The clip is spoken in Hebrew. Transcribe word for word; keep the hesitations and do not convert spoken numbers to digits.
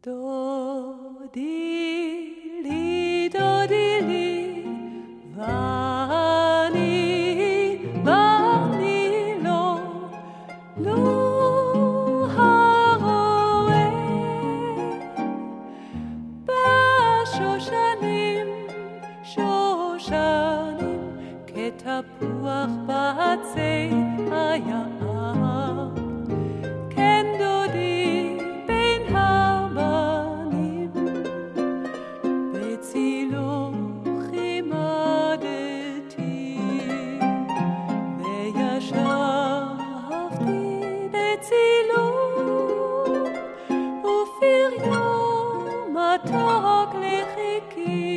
דודי לי, דודי לי, ואני, ואני לא, לא הרואה בשושנים, שושנים, כתפוח בעצי היער. כן דודי בין הבנים, בצילו חימדתי, וישבתי בצילו, ופריו מתוק לחיכי.